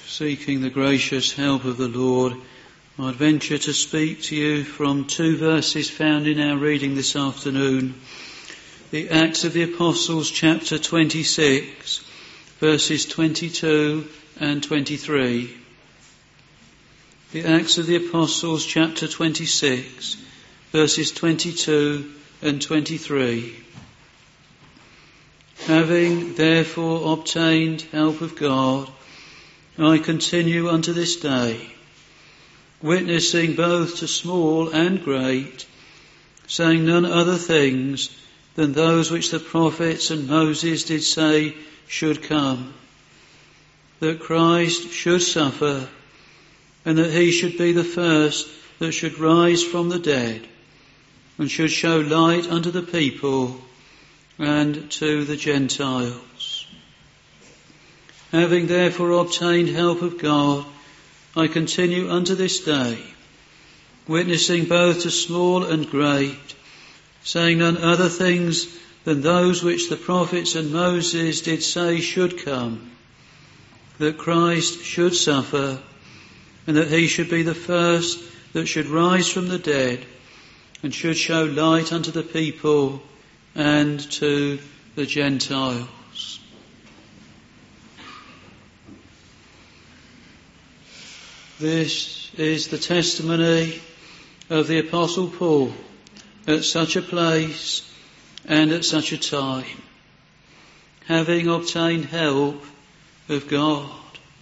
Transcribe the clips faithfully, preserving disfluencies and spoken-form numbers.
Seeking the gracious help of the Lord, I'd venture to speak to you from two verses found in our reading this afternoon. The Acts of the Apostles, chapter twenty-six, verses twenty-two and twenty-three. The Acts of the Apostles, chapter twenty-six, verses twenty-two and twenty-three. Having therefore obtained help of God, I continue unto this day, witnessing both to small and great, saying none other things than those which the prophets and Moses did say should come, that Christ should suffer, and that he should be the first that should rise from the dead, and should show light unto the people and to the Gentiles. Having therefore obtained help of God, I continue unto this day, witnessing both to small and great, saying none other things than those which the prophets and Moses did say should come, that Christ should suffer, and that he should be the first that should rise from the dead, and should show light unto the people and to the Gentiles. This is the testimony of the Apostle Paul at such a place and at such a time, having obtained help of God.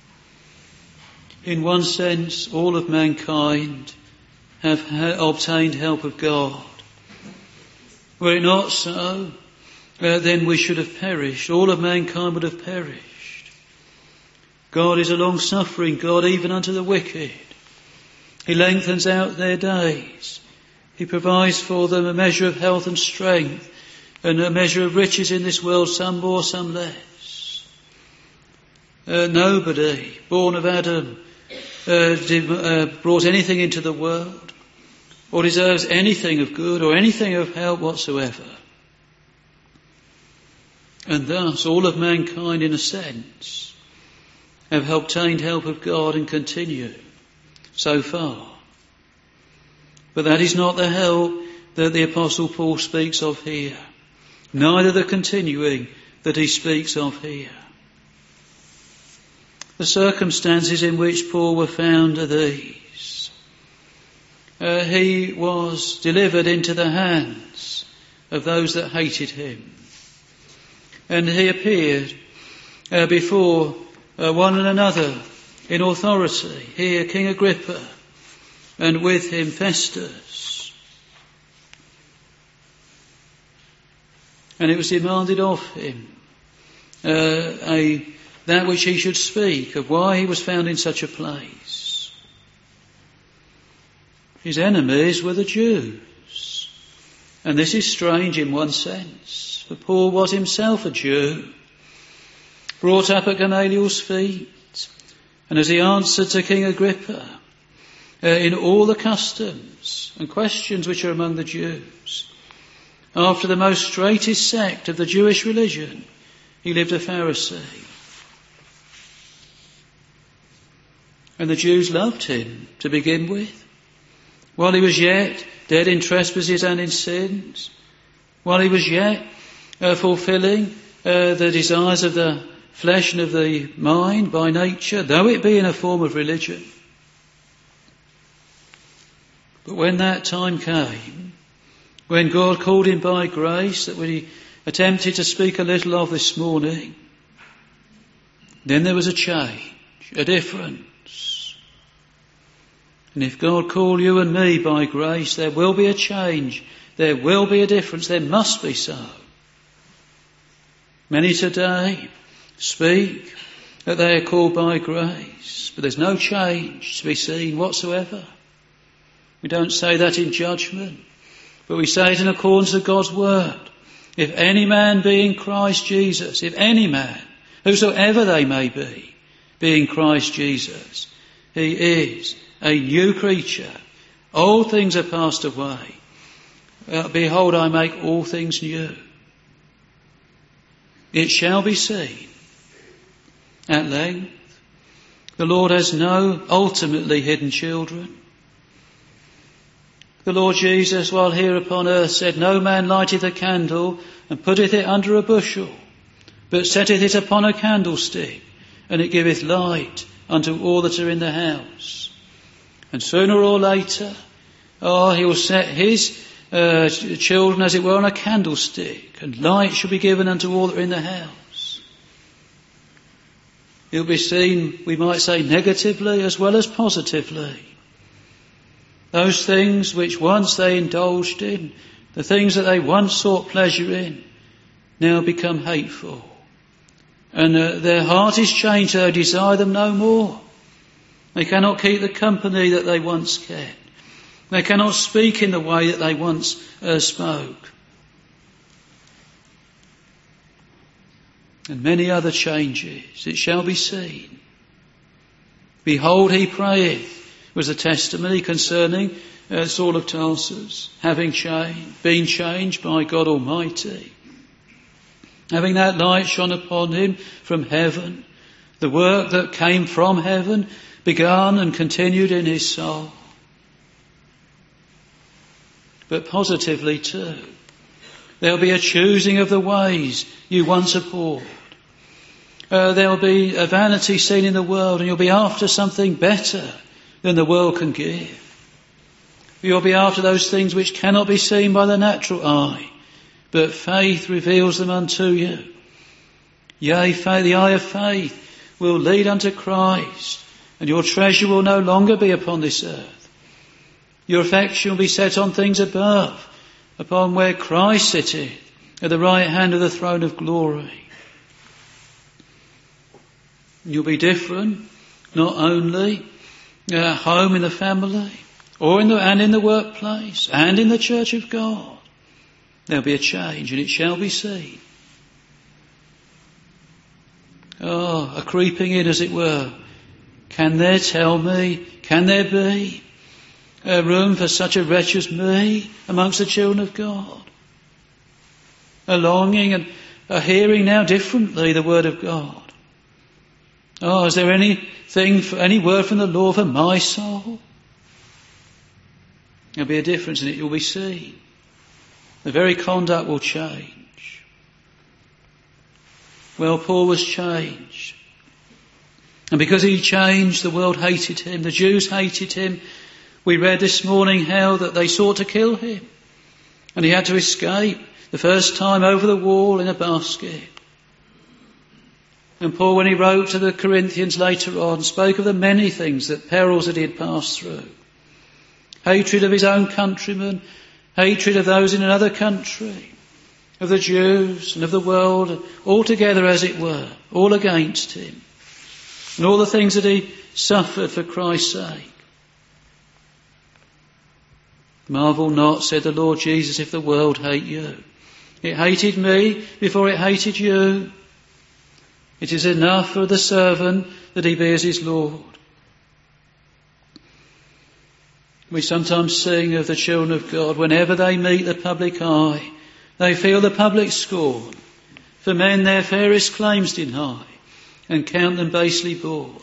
In one sense, all of mankind have ha- obtained help of God. Were it not so, uh, then we should have perished. All of mankind would have perished. God is a long-suffering God, even unto the wicked. He lengthens out their days. He provides for them a measure of health and strength, and a measure of riches in this world, some more, some less. Uh, nobody born of Adam uh, did, uh, brought anything into the world, or deserves anything of good, or anything of help whatsoever. And thus all of mankind, in a sense, have obtained help of God and continue so far. But that is not the help that the Apostle Paul speaks of here, neither the continuing that he speaks of here. The circumstances in which Paul were found are these. Uh, he was delivered into the hands of those that hated him, and he appeared uh, before Uh, one and another in authority. Here King Agrippa, and with him Festus. And it was demanded of him uh, a that which he should speak of why he was found in such a place. His enemies were the Jews. And this is strange in one sense, for Paul was himself a Jew, brought up at Gamaliel's feet, and as he answered to King Agrippa uh, in all the customs and questions which are among the Jews, after the most straightest sect of the Jewish religion, he lived a Pharisee. And the Jews loved him to begin with, while he was yet dead in trespasses and in sins, while he was yet uh, fulfilling uh, the desires of the flesh and of the mind by nature, though it be in a form of religion. But when that time came, when God called him by grace, that we attempted to speak a little of this morning, then there was a change, a difference. And if God call you and me by grace, there will be a change, there will be a difference, there must be so. Many today speak that they are called by grace, but there's no change to be seen whatsoever. We don't say that in judgment, but we say it in accordance with God's word. If any man be in Christ Jesus, if any man, whosoever they may be, be in Christ Jesus, he is a new creature. Old things are passed away. Uh, behold, I make all things new. It shall be seen at length The Lord has no ultimately hidden children. The Lord Jesus, while here upon earth, said, "No man lighteth a candle and putteth it under a bushel, but setteth it upon a candlestick, and it giveth light unto all that are in the house." And sooner or later, oh, he will set his uh, children, as it were, on a candlestick, and light shall be given unto all that are in the house. It will be seen, we might say, negatively as well as positively. Those things which once they indulged in, the things that they once sought pleasure in, now become hateful. And uh, their heart is changed, so they desire them no more. They cannot keep the company that they once kept. They cannot speak in the way that they once uh, spoke. And many other changes, it shall be seen. "Behold, he prayeth," was the testimony concerning uh, Saul of Tarsus, having changed, been changed by God Almighty, having that light shone upon him from heaven, the work that came from heaven began and continued in his soul. But positively too, there'll be a choosing of the ways you once abhorred. Uh, there'll be a vanity seen in the world, and you'll be after something better than the world can give. You'll be after those things which cannot be seen by the natural eye, but faith reveals them unto you. Yea, faith, the eye of faith will lead unto Christ, and your treasure will no longer be upon this earth. Your affection will be set on things above, upon where Christ sitteth at the right hand of the throne of glory. You'll be different, not only at home in the family, or in the, and in the workplace, and in the church of God. There'll be a change, and it shall be seen. Oh, a creeping in, as it were. Can there tell me, can there be a room for such a wretch as me amongst the children of God? A longing and a hearing now differently the word of God. Oh, is there anything, for, any word from the Lord for my soul? There'll be a difference in it, you'll be seen. The very conduct will change. Well, Paul was changed. And because he changed, the world hated him. The Jews hated him. We read this morning how that they sought to kill him. And he had to escape the first time over the wall in a basket. And Paul, when he wrote to the Corinthians later on, spoke of the many things, that perils that he had passed through. Hatred of his own countrymen, hatred of those in another country, of the Jews and of the world, all together as it were, all against him. And all the things that he suffered for Christ's sake. Marvel not, said the Lord Jesus, if the world hate you. It hated me before it hated you. It is enough for the servant that he be as his Lord. We sometimes sing of the children of God, whenever they meet the public eye, they feel the public scorn. For men their fairest claims deny, and count them basely born.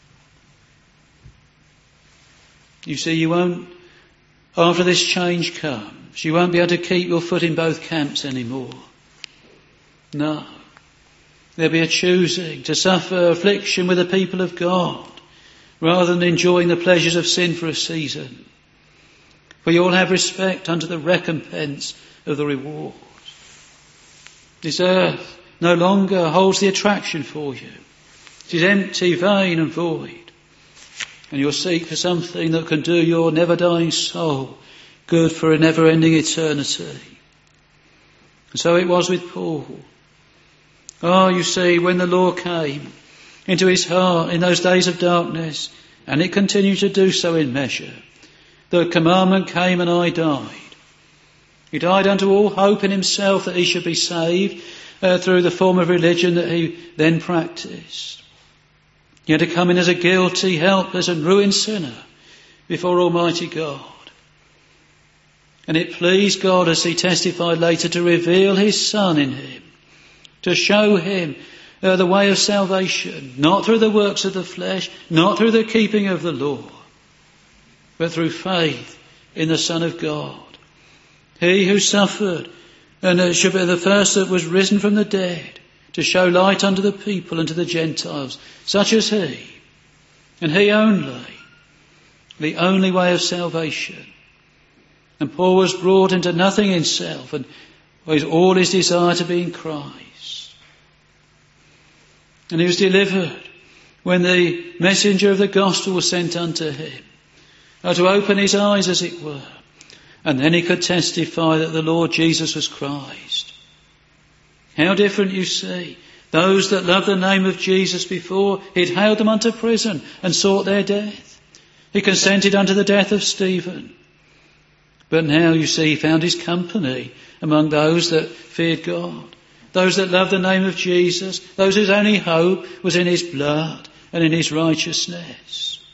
You see, you won't, after this change comes, you won't be able to keep your foot in both camps anymore. No. There'll be a choosing to suffer affliction with the people of God, rather than enjoying the pleasures of sin for a season. For you all have respect unto the recompense of the reward. This earth no longer holds the attraction for you. It is empty, vain and void. And you'll seek for something that can do your never-dying soul good for a never-ending eternity. And so it was with Paul. Oh, you see, when the law came into his heart in those days of darkness, and it continued to do so in measure, the commandment came and I died. He died unto all hope in himself that he should be saved uh, through the form of religion that he then practiced. He had to come in as a guilty, helpless and ruined sinner before Almighty God. And it pleased God, as he testified later, to reveal his Son in him, to show him uh, the way of salvation, not through the works of the flesh, not through the keeping of the law, but through faith in the Son of God. He who suffered and uh, should be the first that was risen from the dead to show light unto the people and to the Gentiles, such as he, and he only, the only way of salvation. And Paul was brought into nothing himself, and was all his desire to be in Christ. And he was delivered when the messenger of the gospel was sent unto him, uh, to open his eyes, as it were. And then he could testify that the Lord Jesus was Christ. How different, you see. Those that loved the name of Jesus before, he'd haled them unto prison and sought their death. He consented unto the death of Stephen. But now, you see, he found his company among those that feared God, those that loved the name of Jesus, those whose only hope was in his blood and in his righteousness.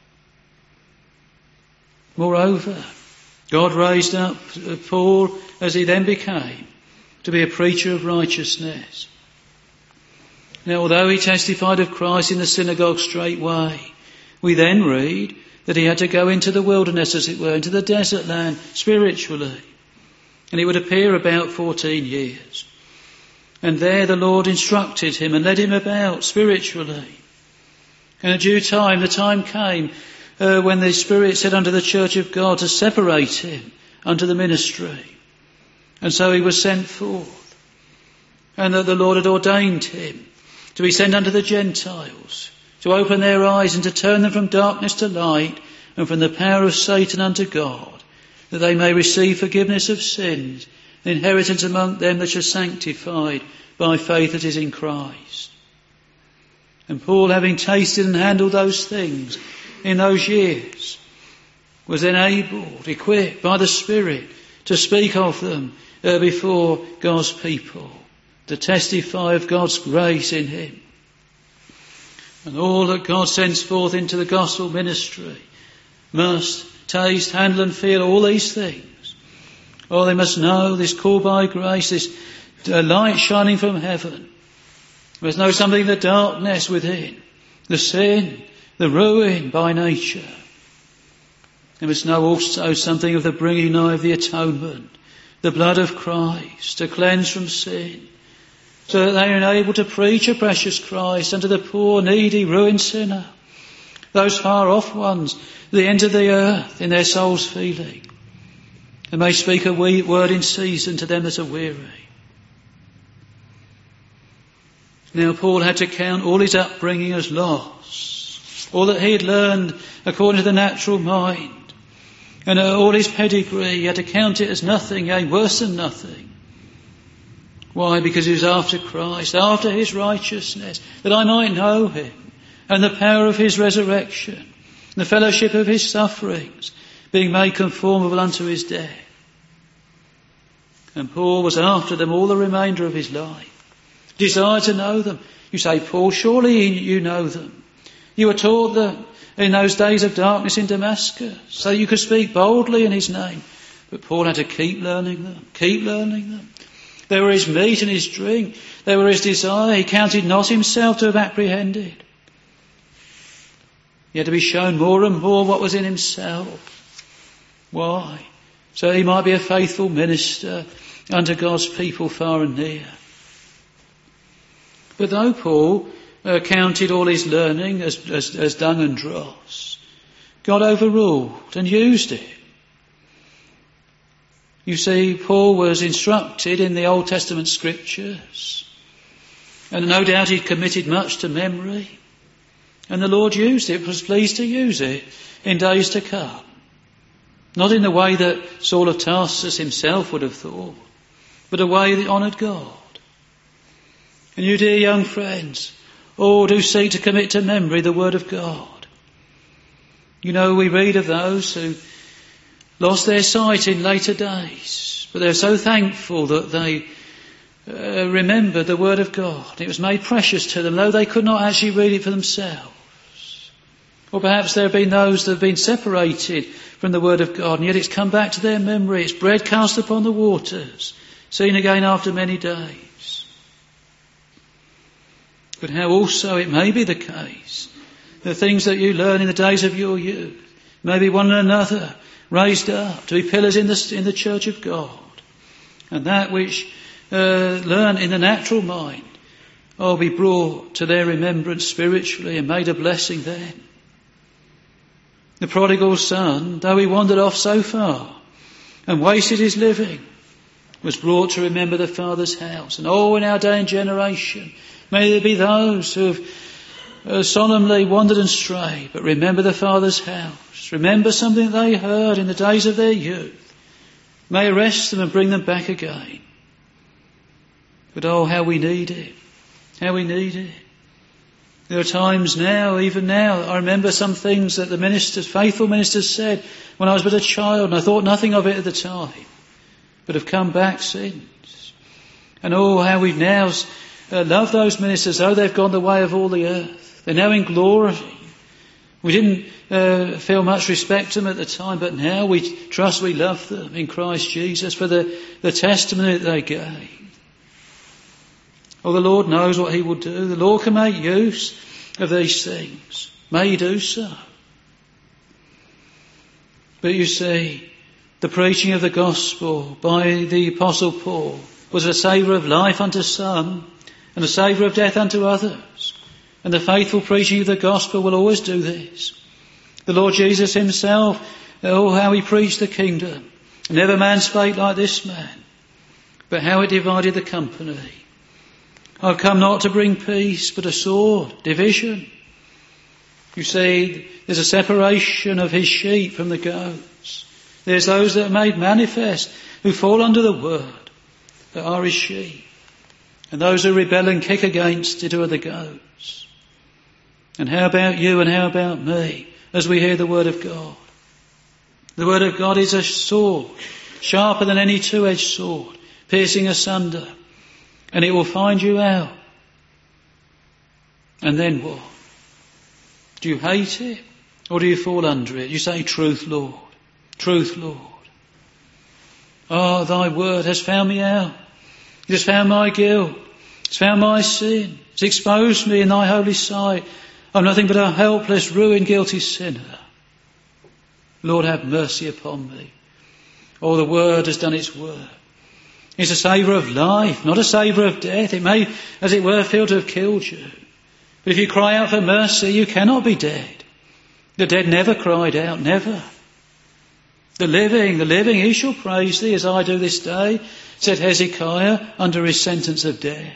Moreover, God raised up Paul, as he then became, to be a preacher of righteousness. Now, although he testified of Christ in the synagogue straightway, we then read that he had to go into the wilderness, as it were, into the desert land spiritually. And it would appear about fourteen years. And there the Lord instructed him and led him about spiritually. And at due time, the time came uh, when the Spirit said unto the church of God to separate him unto the ministry. And so he was sent forth. And that the Lord had ordained him to be sent unto the Gentiles, to open their eyes and to turn them from darkness to light and from the power of Satan unto God, that they may receive forgiveness of sins, and inheritance among them that are sanctified by faith that is in Christ. And Paul, having tasted and handled those things in those years, was then able, equipped by the Spirit, to speak of them uh, before God's people, to testify of God's grace in him. And all that God sends forth into the gospel ministry must taste, handle and feel all these things. Oh, they must know this call by grace, this uh, light shining from heaven. They must know something of the darkness within, the sin, the ruin by nature. They must know also something of the bringing nigh of the atonement, the blood of Christ to cleanse from sin, so that they are enabled to preach a precious Christ unto the poor, needy, ruined sinner, those far off ones, the end of the earth in their soul's feeling, and may speak a word in season to them that are weary. Now Paul had to count all his upbringing as loss, all that he had learned according to the natural mind, and all his pedigree, he had to count it as nothing, yea, worse than nothing. Why? Because he was after Christ, after his righteousness, that I might know him, and the power of his resurrection, and the fellowship of his sufferings, being made conformable unto his death. And Paul was after them all the remainder of his life, desired to know them. You say, Paul, surely you know them. You were taught them in those days of darkness in Damascus, so you could speak boldly in his name. But Paul had to keep learning them, keep learning them. They were his meat and his drink. They were his desire. He counted not himself to have apprehended. He had to be shown more and more what was in himself. Why? So he might be a faithful minister unto God's people far and near. But though Paul uh, counted all his learning as, as, as dung and dross, God overruled and used it. You see, Paul was instructed in the Old Testament scriptures, and no doubt he committed much to memory, and the Lord used it, was pleased to use it in days to come. Not in the way that Saul of Tarsus himself would have thought, but a way that honoured God. And you, dear young friends, oh, do seek to commit to memory the Word of God. You know, we read of those who lost their sight in later days, but they're so thankful that they uh, remembered the Word of God. It was made precious to them, though they could not actually read it for themselves. Or perhaps there have been those that have been separated from the Word of God, and yet it's come back to their memory. It's bread cast upon the waters, seen again after many days. but how also it may be the case, the things that you learn in the days of your youth, maybe one another raised up to be pillars in the, in the church of God, and that which uh, learned in the natural mind will be brought to their remembrance spiritually and made a blessing then. The prodigal son, though he wandered off so far and wasted his living, was brought to remember the Father's house. And oh, in our day and generation, may there be those who have uh, solemnly wandered and strayed, but remember the Father's house. Remember something they heard in the days of their youth. May arrest them and bring them back again. But oh, how we need it. How we need it. There are times now, even now, I remember some things that the ministers, faithful ministers said when I was but a child, and I thought nothing of it at the time, but have come back since. And oh, how we now uh, love those ministers, though they've gone the way of all the earth. They're now in glory. We didn't uh, feel much respect to them at the time, but now we trust, we love them in Christ Jesus for the, the testimony that they gave. Oh, the Lord knows what he will do. The Lord can make use of these things. May he do so. But you see, the preaching of the gospel by the Apostle Paul was a savour of life unto some and a savour of death unto others. And the faithful preaching of the gospel will always do this. The Lord Jesus himself, oh, how he preached the kingdom. Never man spake like this man, but how it divided the company. I've come not to bring peace, but a sword, division. You see, there's a separation of his sheep from the goats. There's those that are made manifest, who fall under the word, that are his sheep. And those who rebel and kick against it are the goats. And how about you and how about me, as we hear the word of God? The word of God is a sword, sharper than any two-edged sword, piercing asunder. And it will find you out. And then what? Do you hate it? Or do you fall under it? You say, truth, Lord. Truth, Lord. Oh, thy word has found me out. It has found my guilt. It's found my sin. It's exposed me in thy holy sight. I'm nothing but a helpless, ruined, guilty sinner. Lord, have mercy upon me. Oh, the word has done its work. It's a savour of life, not a savour of death. It may, as it were, feel to have killed you. But if you cry out for mercy, you cannot be dead. The dead never cried out, never. The living, the living, he shall praise thee as I do this day, said Hezekiah under his sentence of death.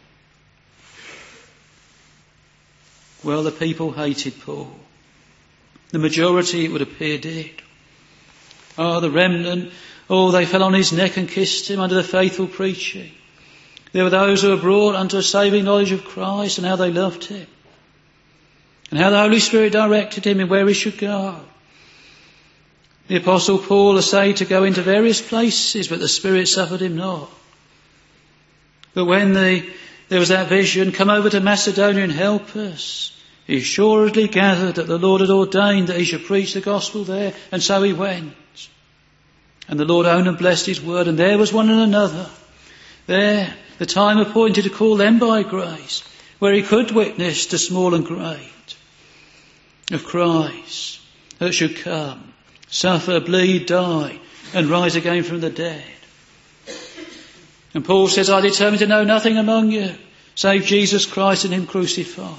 Well, the people hated Paul. The majority, it would appear, did. Oh, the remnant, oh, they fell on his neck and kissed him under the faithful preaching. There were those who were brought unto a saving knowledge of Christ, and how they loved him. And how the Holy Spirit directed him in where he should go. The Apostle Paul essayed to go into various places, but the Spirit suffered him not. But when the, there was that vision, come over to Macedonia and help us, he assuredly gathered that the Lord had ordained that he should preach the gospel there, and so he went. And the Lord owned and blessed his word, and there was one and another. There, the time appointed to call them by grace, where he could witness to small and great of Christ that should come, suffer, bleed, die, and rise again from the dead. And Paul says, I determined to know nothing among you, save Jesus Christ and him crucified.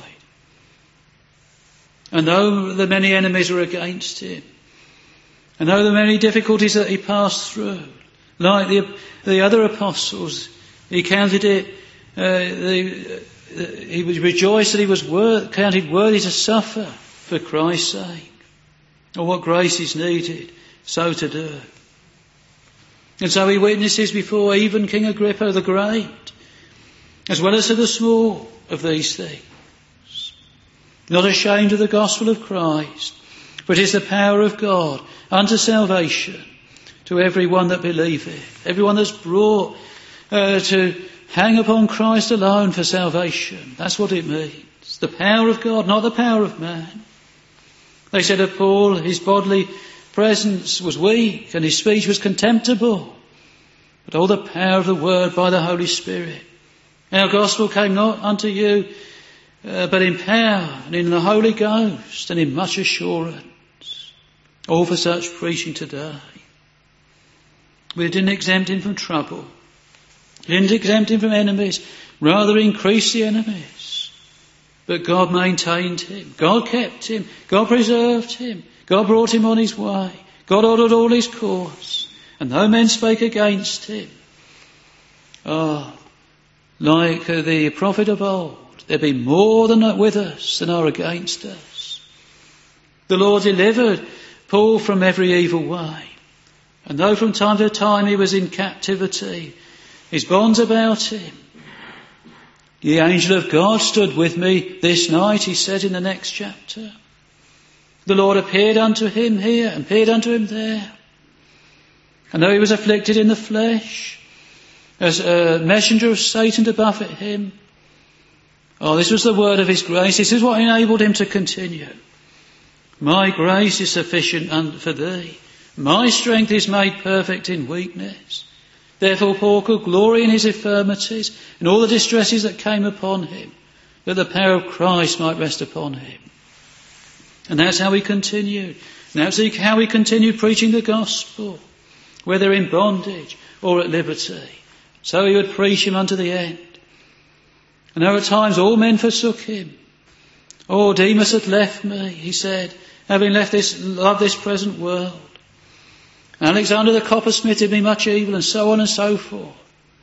And though the many enemies were against him, and though the many difficulties that he passed through, like the, the other apostles, he counted it, uh, the, uh, he was rejoiced that he was worth, counted worthy to suffer for Christ's sake. Or what grace is needed, so to do. And so he witnesses before even King Agrippa the Great, as well as to the small of these things. Not ashamed of the gospel of Christ, but it is the power of God unto salvation to every one that believeth. Everyone that's brought uh, to hang upon Christ alone for salvation. That's what it means. The power of God, not the power of man. They said of Paul, his bodily presence was weak and his speech was contemptible. But all the power of the word by the Holy Spirit. Our gospel came not unto you uh, but in power and in the Holy Ghost and in much assurance. All for such preaching today. We didn't exempt him from trouble. Didn't exempt him from enemies. Rather increased the enemies. But God maintained him. God kept him. God preserved him. God brought him on his way. God ordered all his course. And no men spake against him. Ah, like the prophet of old, there be more than with us than are against us. The Lord delivered Paul from every evil way. And though from time to time he was in captivity, his bonds about him. The angel of God stood with me this night, he said in the next chapter. The Lord appeared unto him here and appeared unto him there. And though he was afflicted in the flesh, as a messenger of Satan to buffet him, oh, this was the word of his grace. This is what enabled him to continue. My grace is sufficient for thee. My strength is made perfect in weakness. Therefore Paul could glory in his infirmities and all the distresses that came upon him, that the power of Christ might rest upon him. And that's how he continued. And that's how he continued preaching the gospel, whether in bondage or at liberty. So he would preach him unto the end. And there were times all men forsook him. Oh, Demas had left me, he said, having left this, loved this present world. Alexander the coppersmith did me much evil, and so on and so forth.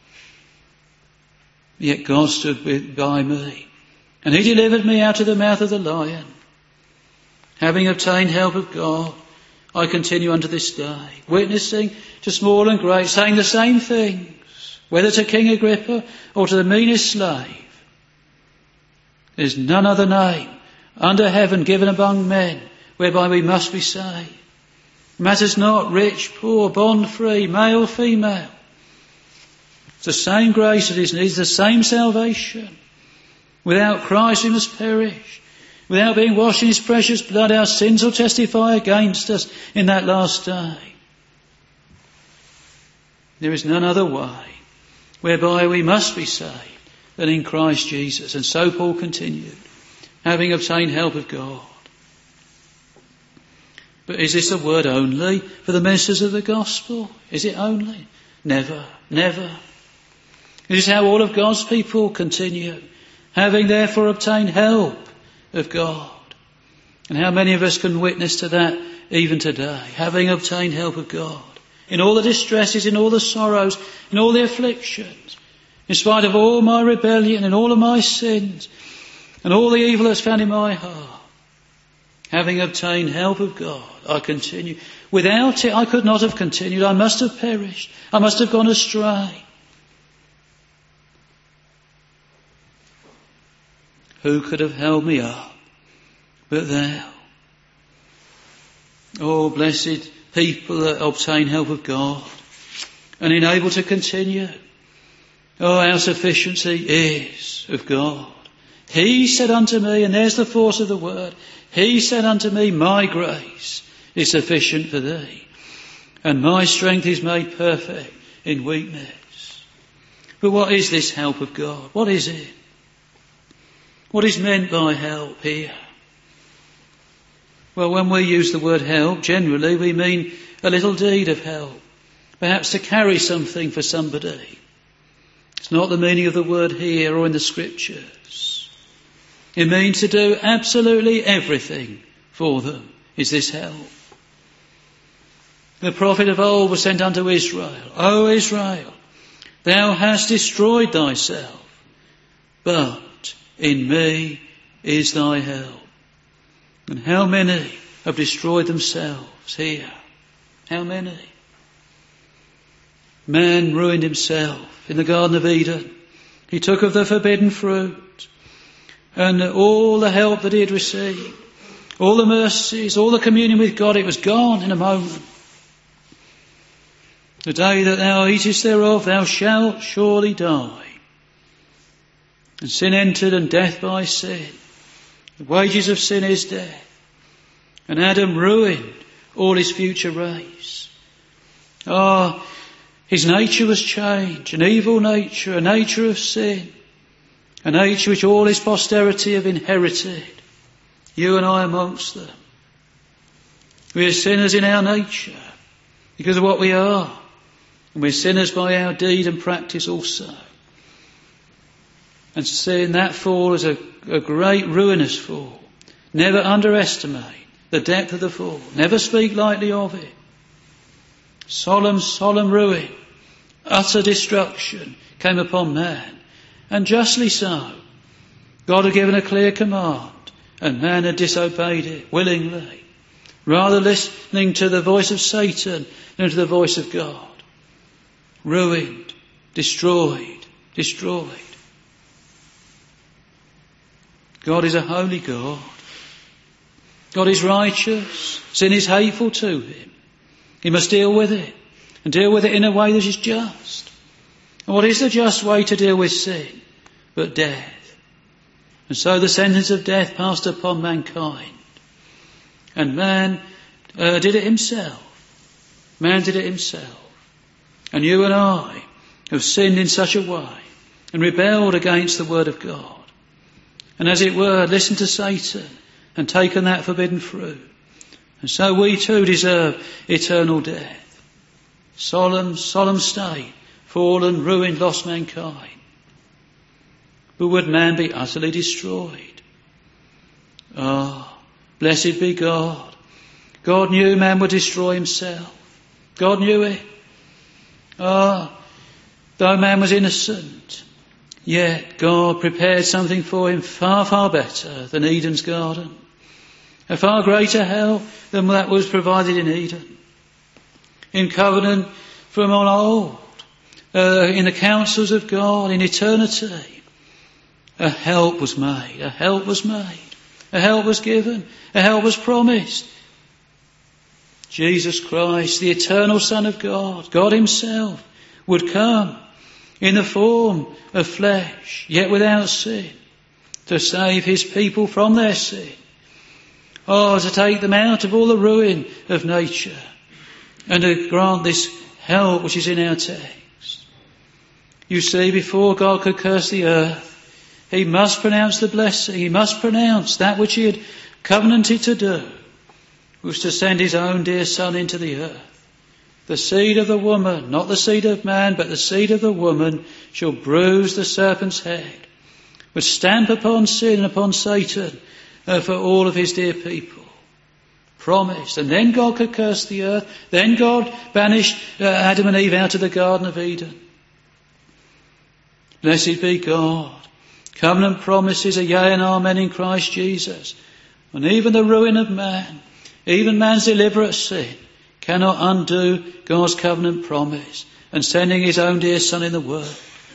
Yet God stood by me, and he delivered me out of the mouth of the lion. Having obtained help of God, I continue unto this day, witnessing to small and great, saying the same things, whether to King Agrippa or to the meanest slave. There's none other name under heaven given among men whereby we must be saved. Matters not rich, poor, bond free, male, female. It's the same grace that is needed, the same salvation. Without Christ we must perish. Without being washed in his precious blood, our sins will testify against us in that last day. There is none other way whereby we must be saved than in Christ Jesus. And so Paul continued, having obtained help of God. But is this a word only for the ministers of the gospel? Is it only? Never, never. This is how all of God's people continue, having therefore obtained help of God. And how many of us can witness to that even today, having obtained help of God, in all the distresses, in all the sorrows, in all the afflictions, in spite of all my rebellion and all of my sins, and all the evil that's found in my heart. Having obtained help of God, I continue. Without it, I could not have continued. I must have perished. I must have gone astray. Who could have held me up but thou? Oh, blessed people that obtain help of God and enable to continue. Oh, our sufficiency is of God. He said unto me, and there's the force of the word, he said unto me, my grace is sufficient for thee, and my strength is made perfect in weakness. But what is this help of God? What is it? What is meant by help here? Well, when we use the word help, generally we mean a little deed of help, perhaps to carry something for somebody. It's not the meaning of the word here or in the scriptures. It means to do absolutely everything for them. Is this help? The prophet of old was sent unto Israel. O Israel, thou hast destroyed thyself, but in me is thy help. And how many have destroyed themselves here? How many? Man ruined himself in the Garden of Eden. He took of the forbidden fruit. And all the help that he had received, all the mercies, all the communion with God, it was gone in a moment. The day that thou eatest thereof, thou shalt surely die. And sin entered, and death by sin. The wages of sin is death. And Adam ruined all his future race. Ah, oh, his nature was changed, an evil nature, a nature of sin. a nature which all his posterity have inherited, you and I amongst them. We are sinners in our nature because of what we are, and we're sinners by our deed and practice also. And sin, that fall is a, a great ruinous fall. Never underestimate the depth of the fall. Never speak lightly of it. Solemn, solemn ruin, utter destruction came upon man, and justly so. God had given a clear command, and man had disobeyed it willingly, rather listening to the voice of Satan than to the voice of God. Ruined, destroyed, destroyed. God is a holy God. God is righteous. Sin is hateful to him. He must deal with it, and deal with it in a way that is just. And what is the just way to deal with sin but death? And so the sentence of death passed upon mankind. And man uh, did it himself. Man did it himself. And you and I have sinned in such a way and rebelled against the word of God. And as it were, listened to Satan and taken that forbidden fruit. And so we too deserve eternal death. Solemn, solemn state, fallen, ruined, lost mankind. But would man be utterly destroyed? Ah, oh, blessed be God. God knew man would destroy himself. God knew it. Ah, oh, though man was innocent, yet God prepared something for him far, far better than Eden's garden. A far greater hell than that was provided in Eden. In covenant from on old, uh, in the counsels of God, in eternity, a help was made, a help was made, a help was given, a help was promised. Jesus Christ, the eternal Son of God, God himself, would come in the form of flesh, yet without sin, to save his people from their sin. Oh, to take them out of all the ruin of nature and to grant this help which is in our text. You see, before God could curse the earth, he must pronounce the blessing. He must pronounce that which he had covenanted to do, was to send his own dear Son into the earth. The seed of the woman, not the seed of man, but the seed of the woman, shall bruise the serpent's head, would stamp upon sin and upon Satan uh, for all of his dear people. Promised. And then God could curse the earth. Then God banished uh, Adam and Eve out of the Garden of Eden. Blessed be God. Covenant promises are yea and amen in Christ Jesus. And even the ruin of man, even man's deliberate sin, cannot undo God's covenant promise and sending his own dear Son in the world.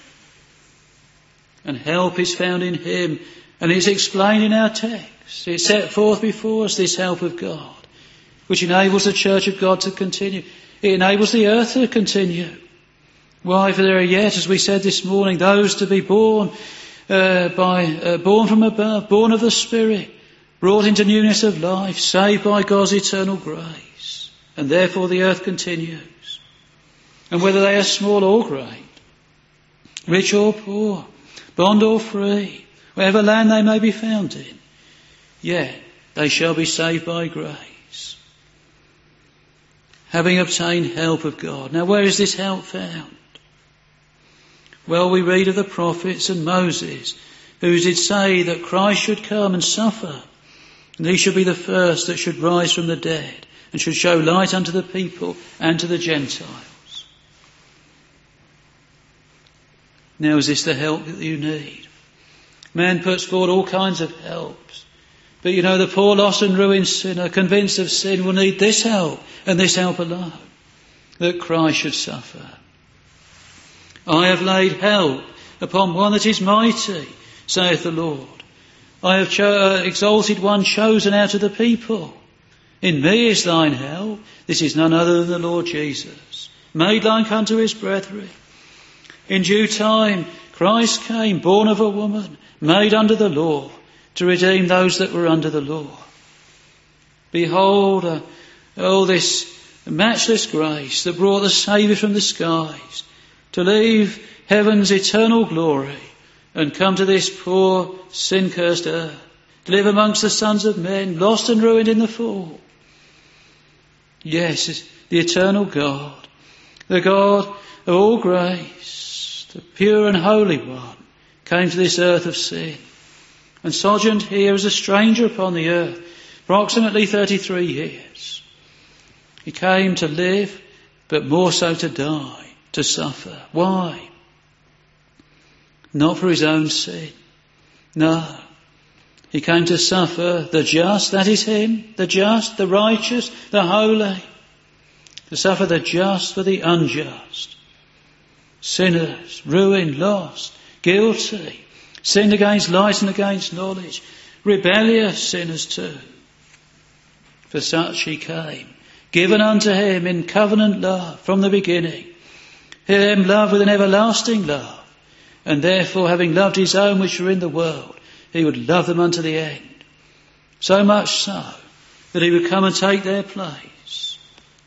And help is found in him, and it's explained in our text. It's set forth before us, this help of God, which enables the church of God to continue. It enables the earth to continue. Why? For there are yet, as we said this morning, those to be born uh, by uh, born from above, born of the Spirit, brought into newness of life, saved by God's eternal grace. And therefore the earth continues. And whether they are small or great, rich or poor, bond or free, whatever land they may be found in, yet they shall be saved by grace, having obtained help of God. Now where is this help found? Well, we read of the prophets and Moses, who did say that Christ should come and suffer, and he should be the first that should rise from the dead, and should show light unto the people and to the Gentiles. Now is this the help that you need? Man puts forward all kinds of helps. But you know, the poor, lost and ruined sinner, convinced of sin, will need this help and this help alone, that Christ should suffer. I have laid help upon one that is mighty, saith the Lord. I have cho- uh, exalted one chosen out of the people. In me is thine help. This is none other than the Lord Jesus, made like unto his brethren. In due time Christ came, born of a woman, made under the law, to redeem those that were under the law. Behold, uh, oh, this matchless grace that brought the Saviour from the skies to leave heaven's eternal glory and come to this poor, sin-cursed earth, to live amongst the sons of men, lost and ruined in the fall. Yes, it's the eternal God, the God of all grace, the pure and holy one, came to this earth of sin and sojourned here as a stranger upon the earth, approximately thirty-three years. He came to live, but more so to die, to suffer. Why? Not for his own sin. No. He came to suffer the just, that is him, the just, the righteous, the holy. To suffer the just for the unjust. Sinners, ruined, lost, guilty, sinned against light and against knowledge, rebellious sinners too. For such he came, given unto him in covenant love from the beginning, him loved with an everlasting love, and therefore having loved his own which were in the world, he would love them unto the end. So much so that he would come and take their place.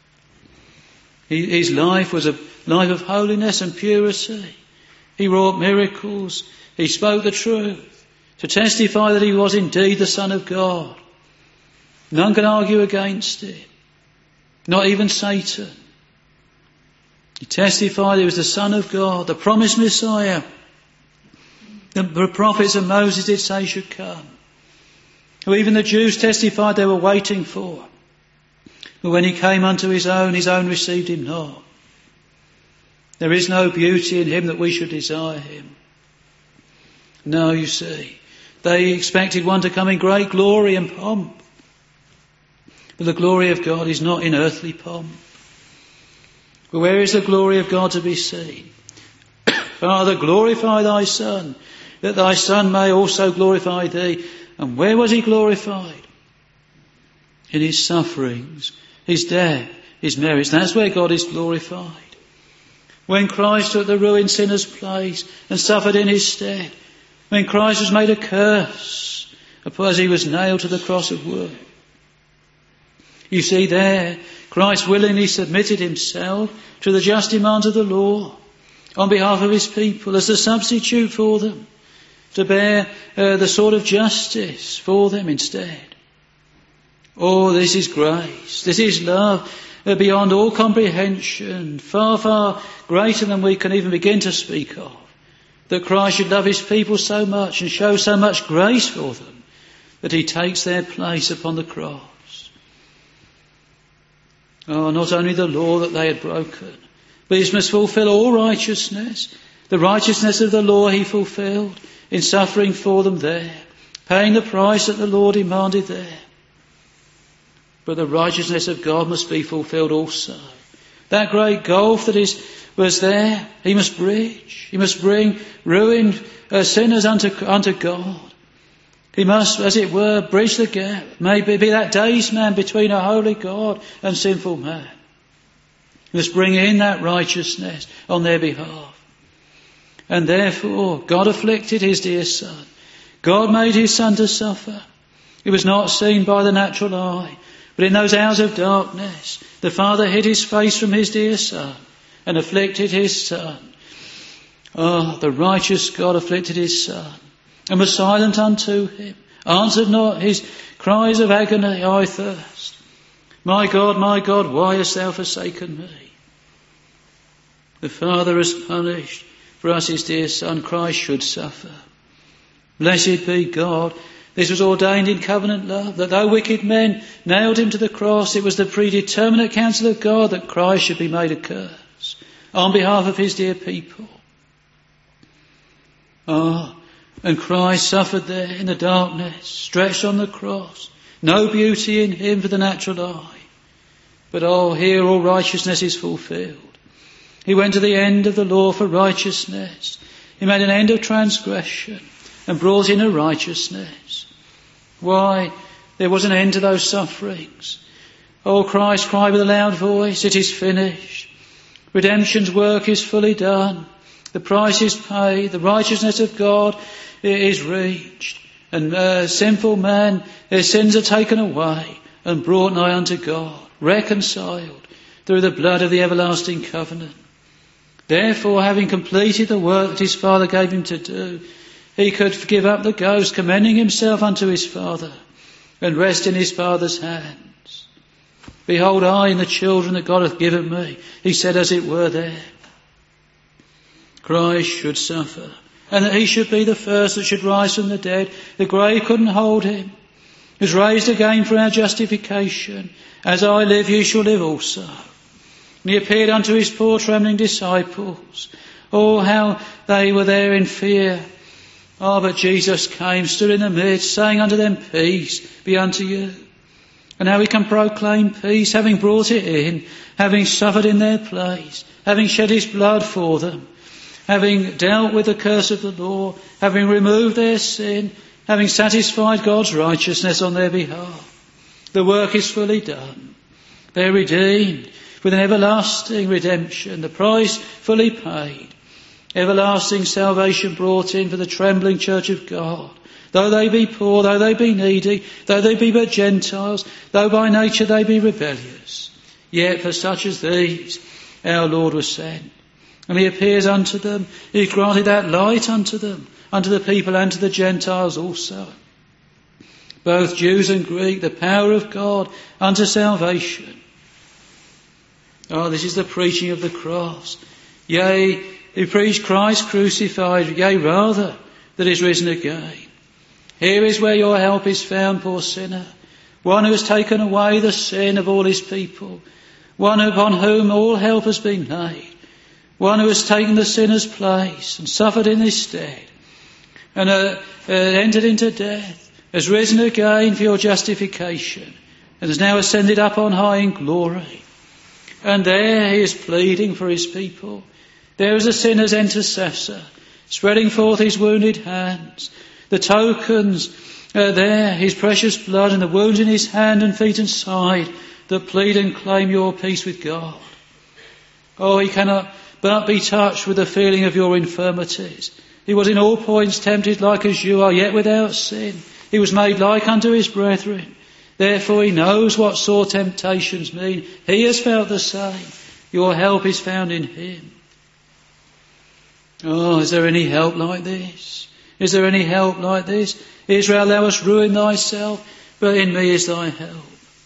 His life was a life of holiness and purity. He wrought miracles. He spoke the truth to testify that he was indeed the Son of God. None can argue against it. Not even Satan. He testified he was the Son of God, the promised Messiah. The prophets of Moses did say should come. Who even the Jews testified they were waiting for. But when he came unto his own, his own received him not. There is no beauty in him that we should desire him. No, you see, they expected one to come in great glory and pomp. But the glory of God is not in earthly pomp. But where is the glory of God to be seen? Father, glorify thy Son, that thy Son may also glorify thee. And where was he glorified? In his sufferings, his death, his merits. That's where God is glorified. When Christ took the ruined sinner's place and suffered in his stead. When Christ was made a curse as he was nailed to the cross of wood. You see there, Christ willingly submitted himself to the just demands of the law on behalf of his people as a substitute for them, to bear uh, the sword of justice for them instead. Oh, this is grace. This is love uh, beyond all comprehension, far, far greater than we can even begin to speak of. That Christ should love his people so much and show so much grace for them that he takes their place upon the cross. Oh, not only the law that they had broken, but he must fulfill all righteousness. The righteousness of the law he fulfilled in suffering for them there, paying the price that the law demanded there. But the righteousness of God must be fulfilled also. That great gulf that is was there, he must bridge. He must bring ruined uh, sinners unto, unto God. He must, as it were, bridge the gap. Maybe be that daysman between a holy God and sinful man. He must bring in that righteousness on their behalf. And therefore, God afflicted his dear Son. God made his Son to suffer. It was not seen by the natural eye, but in those hours of darkness, the Father hid his face from his dear Son and afflicted his Son. Oh, the righteous God afflicted his Son and was silent unto him, answered not his cries of agony, I thirst. My God, my God, why hast thou forsaken me? The Father has punished for us his dear Son. Christ should suffer. Blessed be God. This was ordained in covenant love, that though wicked men nailed him to the cross, it was the predeterminate counsel of God that Christ should be made a curse on behalf of his dear people. Ah, and Christ suffered there in the darkness, stretched on the cross. No beauty in him for the natural eye. But oh, here all righteousness is fulfilled. He went to the end of the law for righteousness. He made an end of transgression and brought in a righteousness. Why? There was an end to those sufferings. Oh, Christ cried with a loud voice, it is finished. Redemption's work is fully done. The price is paid. The righteousness of God is reached. And uh, sinful man, their sins are taken away and brought nigh unto God, reconciled through the blood of the everlasting covenant. Therefore, having completed the work that his Father gave him to do, he could give up the ghost, commending himself unto his Father, and rest in his Father's hands. Behold, I and the children that God hath given me, he said as it were there. Christ should suffer, and that he should be the first that should rise from the dead. The grave couldn't hold him. He was raised again for our justification. As I live, you shall live also. And he appeared unto his poor trembling disciples. Oh, how they were there in fear. Oh, but Jesus came, stood in the midst, saying unto them, peace be unto you. And how we can proclaim peace, having brought it in, having suffered in their place, having shed his blood for them, having dealt with the curse of the law, having removed their sin, having satisfied God's righteousness on their behalf. The work is fully done. They're redeemed with an everlasting redemption, the price fully paid. Everlasting salvation brought in for the trembling church of God. Though they be poor, though they be needy, though they be but Gentiles, though by nature they be rebellious, yet for such as these our Lord was sent. And he appears unto them, he granted that light unto them, unto the people and to the Gentiles also. Both Jews and Greek, the power of God unto salvation. Oh, this is the preaching of the cross. Yea, he preached Christ crucified, yea, rather, that is risen again. Here is where your help is found, poor sinner. One who has taken away the sin of all his people. One upon whom all help has been laid. One who has taken the sinner's place and suffered in his stead. And uh, uh, entered into death, has risen again for your justification, and has now ascended up on high in glory. And there he is pleading for his people. There is a sinner's intercessor, spreading forth his wounded hands. The tokens are there, his precious blood and the wounds in his hand and feet and side that plead and claim your peace with God. Oh, he cannot but be touched with the feeling of your infirmities. He was in all points tempted like as you are, yet without sin. He was made like unto his brethren. Therefore he knows what sore temptations mean. He has felt the same. Your help is found in him. Oh, is there any help like this? Is there any help like this? Israel, thou hast ruined thyself, but in me is thy help.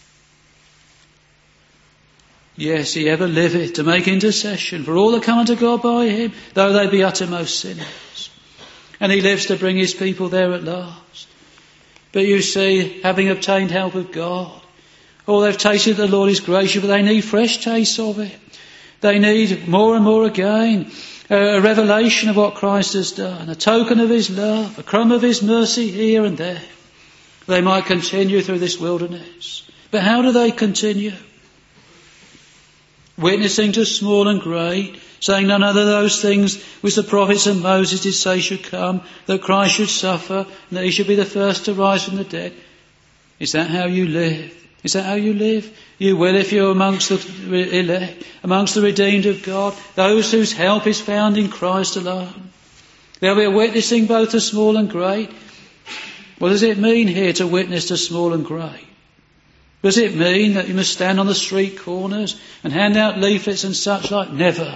Yes, he ever liveth to make intercession for all that come unto God by him, though they be uttermost sinners. And he lives to bring his people there at last. But you see, having obtained help of God, oh, they've tasted the Lord is gracious, but they need fresh tastes of it. They need more and more again a revelation of what Christ has done, a token of his love, a crumb of his mercy here and there. They might continue through this wilderness. But how do they continue? Witnessing to small and great, saying none other those things which the prophets and Moses did say should come, that Christ should suffer, and that he should be the first to rise from the dead. Is that how you live? Is that how you live? You will if you're amongst the elect, amongst the redeemed of God, those whose help is found in Christ alone. There'll be a witnessing both to small and great. What does it mean here to witness to small and great? Does it mean that you must stand on the street corners and hand out leaflets and such like? Never.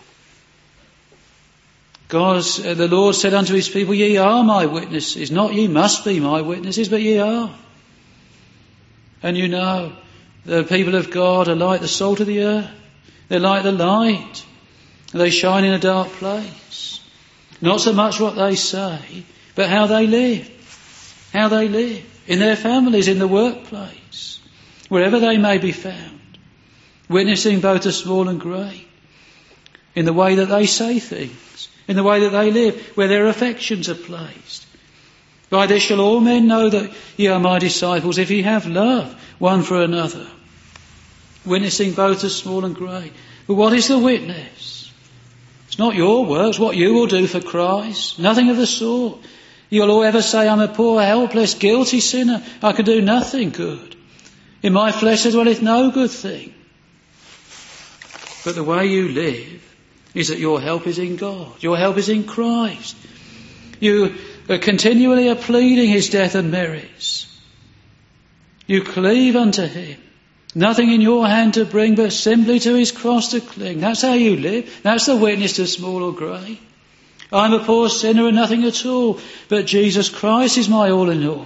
God, uh, the Lord said unto his people, ye are my witnesses. Not ye must be my witnesses, but ye are. And you know, the people of God are like the salt of the earth. They're like the light. They shine in a dark place. Not so much what they say, but how they live. How they live. In their families, in the workplace. Wherever they may be found. Witnessing both to small and great. In the way that they say things. In the way that they live. Where their affections are placed. By this shall all men know that ye are my disciples, if ye have love one for another. Witnessing both to small and great. But what is the witness? It's not your works, what you will do for Christ. Nothing of the sort. You'll all ever say, I'm a poor, helpless, guilty sinner. I can do nothing good. In my flesh there dwelleth no good thing. But the way you live is that your help is in God. Your help is in Christ. You continually are pleading his death and merits. You cleave unto him. Nothing in your hand to bring, but simply to his cross to cling. That's how you live. That's the witness to small or great. I'm a poor sinner and nothing at all, but Jesus Christ is my all in all.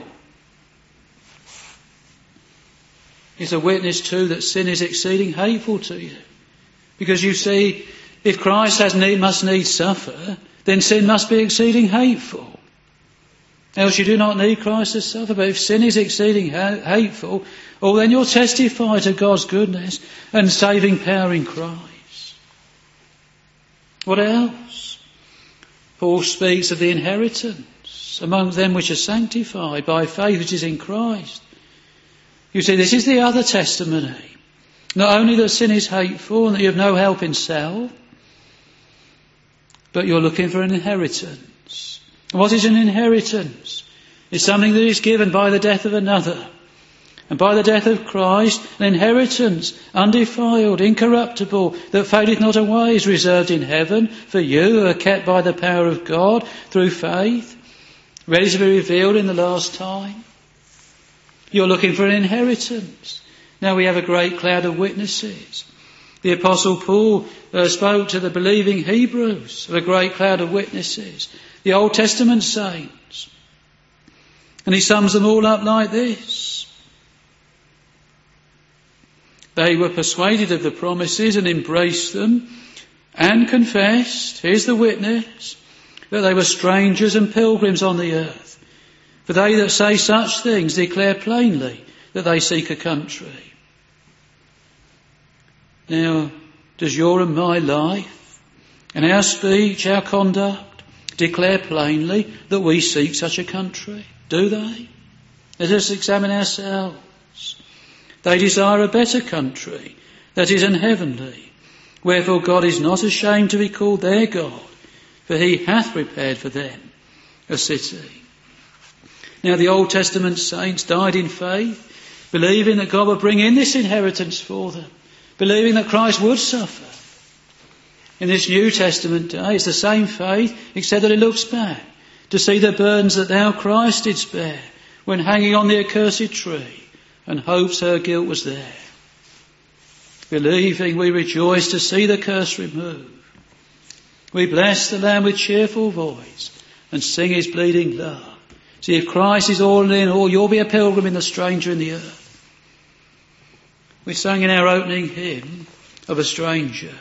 It's a witness too that sin is exceeding hateful to you. Because you see, if Christ has need, must needs suffer, then sin must be exceeding hateful. Else you do not need Christ to suffer. But if sin is exceeding ha- hateful, oh, then you'll testify to God's goodness and saving power in Christ. What else? Paul speaks of the inheritance among them which are sanctified by faith which is in Christ. You see, this is the other testimony. Not only that sin is hateful and that you have no help in self, but you're looking for an inheritance. What is an inheritance? It's something that is given by the death of another. And by the death of Christ, an inheritance, undefiled, incorruptible, that fadeth not away, is reserved in heaven for you who are kept by the power of God through faith, ready to be revealed in the last time. You're looking for an inheritance. Now we have a great cloud of witnesses. The Apostle Paul uh, spoke to the believing Hebrews of a great cloud of witnesses, the Old Testament saints. And he sums them all up like this. They were persuaded of the promises and embraced them and confessed, here's the witness, that they were strangers and pilgrims on the earth. For they that say such things declare plainly that they seek a country. Now, does your and my life and our speech, our conduct, declare plainly that we seek such a country? Do they? Let us examine ourselves. They desire a better country, that is an heavenly. Wherefore God is not ashamed to be called their God, for he hath prepared for them a city. Now the Old Testament saints died in faith, believing that God would bring in this inheritance for them, believing that Christ would suffer. In this New Testament day, it's the same faith, except that it looks back to see the burdens that thou, Christ, didst bear when hanging on the accursed tree, and hopes her guilt was there. Believing, we rejoice to see the curse removed. We bless the Lamb with cheerful voice and sing his bleeding love. See, if Christ is all in all, you'll be a pilgrim in the stranger in the earth. We sang in our opening hymn of a stranger.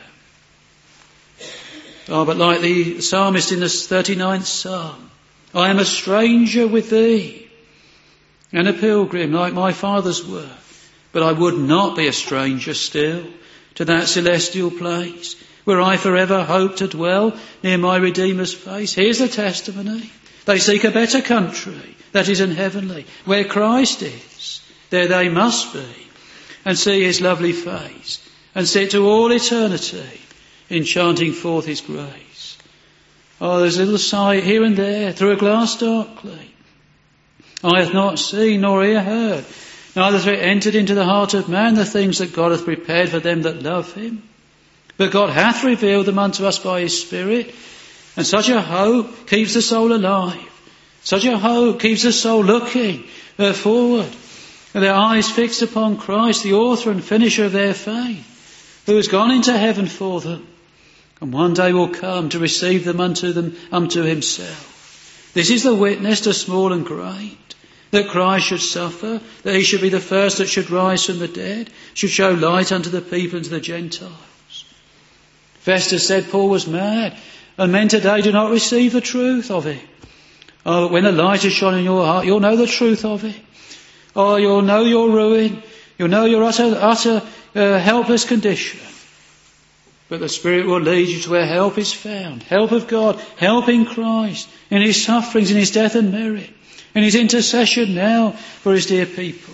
Oh, but like the psalmist in the thirty-ninth psalm, I am a stranger with thee, and a pilgrim like my fathers were. But I would not be a stranger still to that celestial place where I forever hope to dwell near my Redeemer's face. Here's the testimony. They seek a better country, that is an heavenly, where Christ is. There they must be, and see his lovely face, and sit to all eternity, enchanting forth his grace. Oh, there's a little sight here and there, through a glass darkly. Eye hath not seen, nor ear heard, neither hath it entered into the heart of man the things that God hath prepared for them that love him. But God hath revealed them unto us by his Spirit, and such a hope keeps the soul alive. Such a hope keeps the soul looking uh, forward, and their eyes fixed upon Christ, the author and finisher of their faith, who has gone into heaven for them, and one day will come to receive them unto them unto himself. This is the witness to small and great, that Christ should suffer, that he should be the first that should rise from the dead, should show light unto the people and to the Gentiles. Festus said Paul was mad, and men today do not receive the truth of it. Oh, but when the light is shone in your heart, you'll know the truth of it. Oh, you'll know your ruin. You'll know your utter, utter uh, helpless condition. But the Spirit will lead you to where help is found. Help of God, help in Christ, in his sufferings, in his death and merit, in his intercession now for his dear people.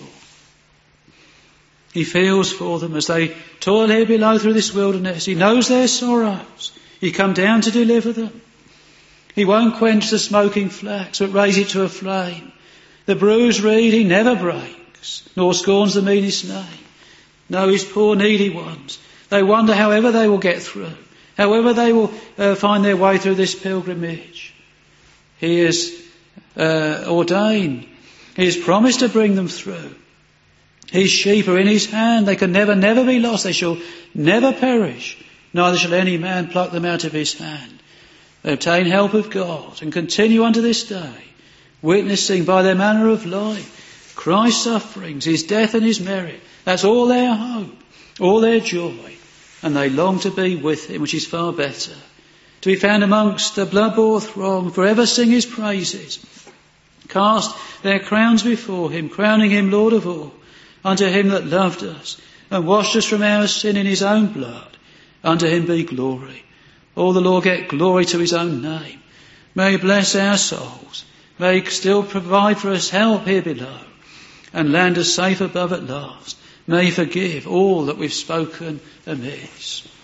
He feels for them as they toil here below through this wilderness. He knows their sorrows. He come down to deliver them. He won't quench the smoking flax, but raise it to a flame. The bruised reed he never breaks, nor scorns the meanest name. No, his poor needy ones, they wonder however they will get through, however they will uh, find their way through this pilgrimage. He is uh, ordained. He has promised to bring them through. His sheep are in his hand. They can never, never be lost. They shall never perish. Neither shall any man pluck them out of his hand. They obtain help of God and continue unto this day, witnessing by their manner of life Christ's sufferings, his death and his merit. That's all their hope, all their joy. And they long to be with him, which is far better. To be found amongst the blood-bought throng, forever sing his praises. Cast their crowns before him, crowning him Lord of all. Unto him that loved us and washed us from our sin in his own blood. Unto him be glory. All the Lord get glory to his own name. May he bless our souls. May he still provide for us help here below. And land us safe above at last. May he forgive all that we've spoken amiss.